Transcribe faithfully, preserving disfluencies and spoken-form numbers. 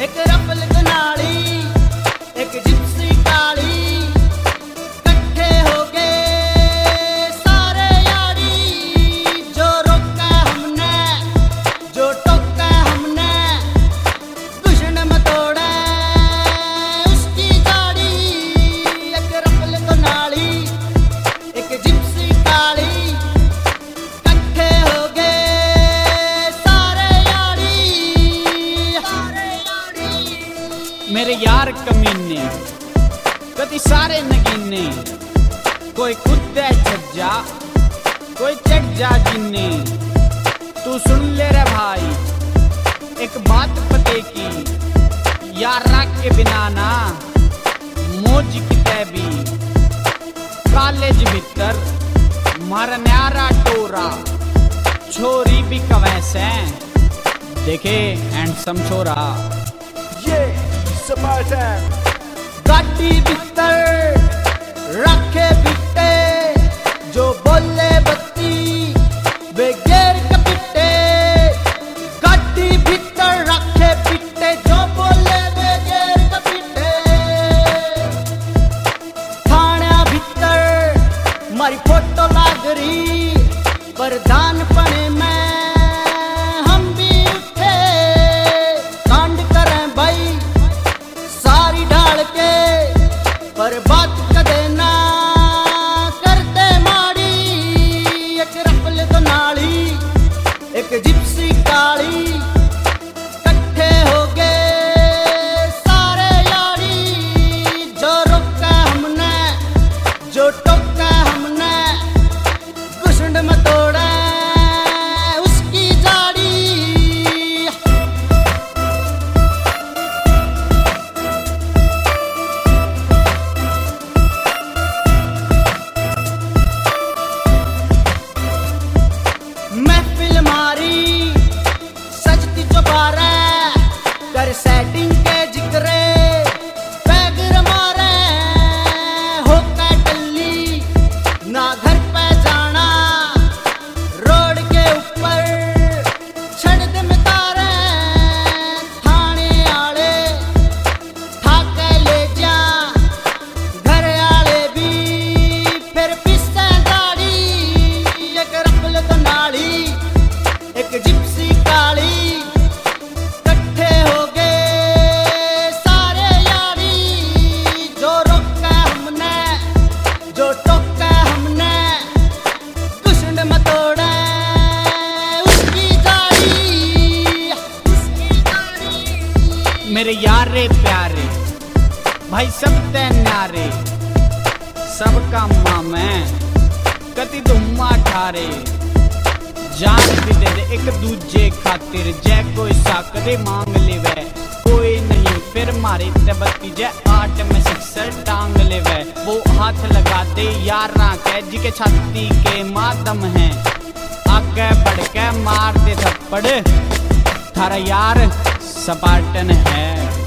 एक रफल गनाली एक जिप्सी काली, कट्ठे हो गए सारे यारी। जो रोका हमने जो टोका हमने, दुश्मन में तोड़ा उसकी गाड़ी। एक रफल गनाली एक जिप्सी काली, कट्ठे हो गए सारे यारी सारे यारी। मेरे यार कमीने कदी सारे नगीने, कोई कुत्ते छज्जा कोई चढ़ जा जिन्ने। तू सुन ले रे भाई एक बात पते की, यार रख के बिना ना मौज किते भी। कॉलेज भीतर मारा न्यारा टोरा, छोरी भी कवैसे देखे हैंडसम छोरा। ये स्पार्टन गाड़ी भीतर रखे बिट्टे, जो बोले बत्ती वे गेर के पिट्टे। गाड़ी भीतर रखे बिट्टे, जो बोले वे गेर के पिट्टे। थाना भीतर मारी फोटो लाग रही, प्रधान पने में हम भी उठे। कांड करें भाई सारी ढाल के, पर बात कदे ना करते माड़ी। एक रफल गनाली एक जिप्सी काली, कट्ठे हो गए सारे यारी। जो रोका हमने जो टोका हमने, घुसंड में तोड़ा उसकी जाड़ी। महफिल मारी सजती चौबारे, कर सेटिंग के जिक्रे पैगर मारे। होकर टल्ली ना घर पे जाना, रोड के ऊपर छड़ दे में तारे। थाने आले ठाके ले जा, घर आले भी फिर पिस्से गाड़ी। एक रफल गनाली एक जिप्सी काली, कट्ठे हो गए सारे यारी। जो रोका हमने जो टोका हमने, दुश्मन में तोड़ा उसकी गाड़ी उसकी गाड़ी। मेरे यारे प्यारे भाई सब ते न्यारे, सबका माँ मैं कति धुम्मा ठारे। जान भी दे दे एक दूजे खातिर, जय कोई साकरे मांग लेवे। कोई नहीं फिर मारे तबती जय आठ में सिक्सर टांग लेवे। वो हाथ लगा दे यारा के जी के छाती के मातम है, आगे बढ़ के मार दे थप्पड़। थारा यार स्पार्टन है।